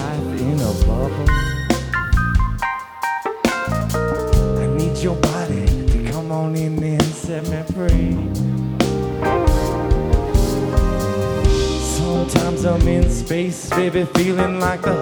life in a bubble. I need your body to come on in and set me free. Sometimes I'm in space, baby, feeling like the